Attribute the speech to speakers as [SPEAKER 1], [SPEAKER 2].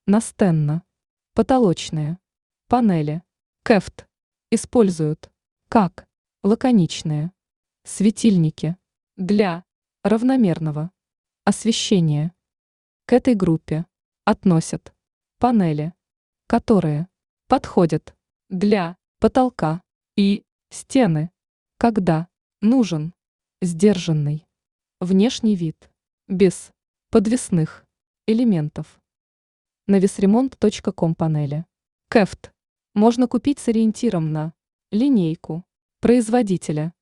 [SPEAKER 1] настенно, потолочные, панели, кефт, используют, как, лаконичные, светильники, для равномерного освещения. К этой группе относят панели, которые подходят для потолка и стены, когда нужен сдержанный внешний вид, без подвесных элементов. На весремонт.ком панели. Кефт можно купить с ориентиром на линейку производителя